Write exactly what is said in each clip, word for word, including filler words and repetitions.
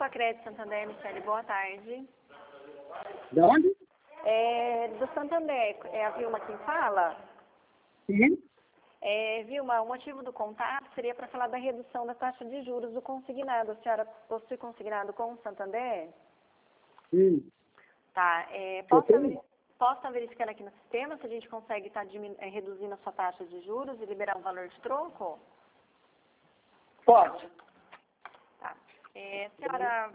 Grupo Acredito Santander, Michele, boa tarde. De onde? É, do Santander, é a Vilma quem fala? Sim. É, Vilma, o motivo do contato seria para falar da redução da taxa de juros do consignado. A senhora possui consignado com o Santander? Sim. Tá, é, Eu posso, tenho? veri posso estar verificando aqui no sistema se a gente consegue estar é, reduzindo a sua taxa de juros e liberar um valor de troco? Pode. Tá. É, a senhora,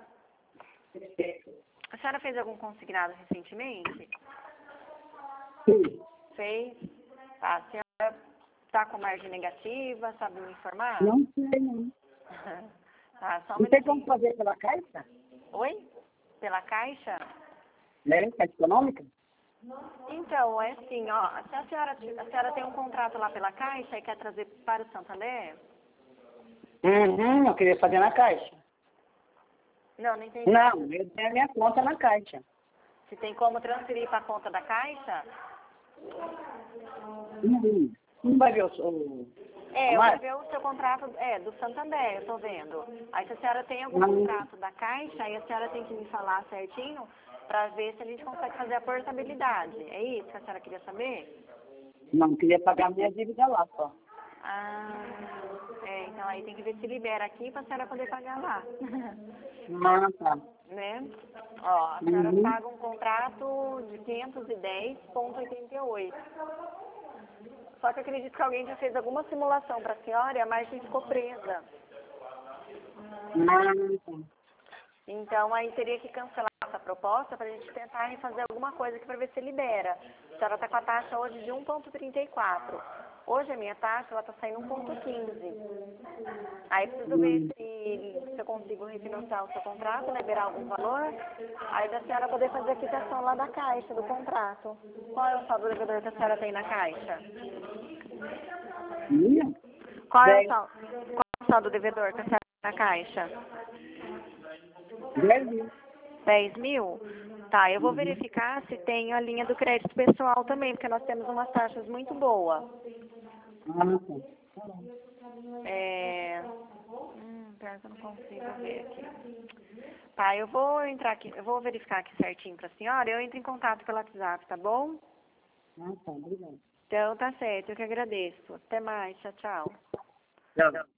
a senhora fez algum consignado recentemente? Sim. Fez? Tá, a senhora está com margem negativa, sabe me informar? Não sei, não. Tá, só um Não tem como minutinho. fazer pela Caixa? Oi? Pela Caixa? É, Caixa Econômica? Então, é assim, ó, se a senhora, a senhora tem um contrato lá pela Caixa e quer trazer para o Santander? Uhum, eu queria fazer na Caixa. Não, não entendi. Não, eu tenho a minha conta na Caixa. Se tem como transferir para a conta da Caixa? Uhum. Não vai ver o... o É, eu Mas, vou ver o seu contrato, é, do Santander, eu tô vendo. Aí se a senhora tem algum não, contrato da Caixa, aí a senhora tem que me falar certinho para ver se a gente consegue fazer a portabilidade. É isso que a senhora queria saber? não, queria pagar minha dívida lá só. Ah, é, então aí tem que ver se libera aqui para a senhora poder pagar lá. Ah, tá. Né? Ó, a senhora Uhum. paga um contrato de quinhentos e dez vírgula oitenta e oito. Só que eu acredito que alguém já fez alguma simulação para a senhora e a margem ficou presa. Ah, tá. Então aí teria que cancelar essa proposta para a gente tentar fazer alguma coisa aqui para ver se libera. A senhora está com a taxa hoje de um vírgula trinta e quatro. Hoje a minha taxa ela está saindo um vírgula quinze. Aí preciso ver Hum. se, se eu consigo refinanciar o seu contrato, liberar algum valor. Aí da senhora poder fazer a quitação lá da caixa do contrato. Qual é o saldo devedor que a senhora tem na caixa? Minha? Qual é o Dez. saldo, qual é o saldo devedor que a senhora tem na caixa? Dez mil. dez mil? Tá, eu vou Uhum. verificar se tem a linha do crédito pessoal também, porque nós temos umas taxas muito boas. Ah, tá. É... Hum, pior que eu não consigo ver aqui. Tá, eu vou entrar aqui, eu vou verificar aqui certinho pra senhora, eu entro em contato pelo WhatsApp, tá bom? Ah, tá, obrigado. Então tá certo, eu que agradeço. Até mais, tchau, tchau. Tchau.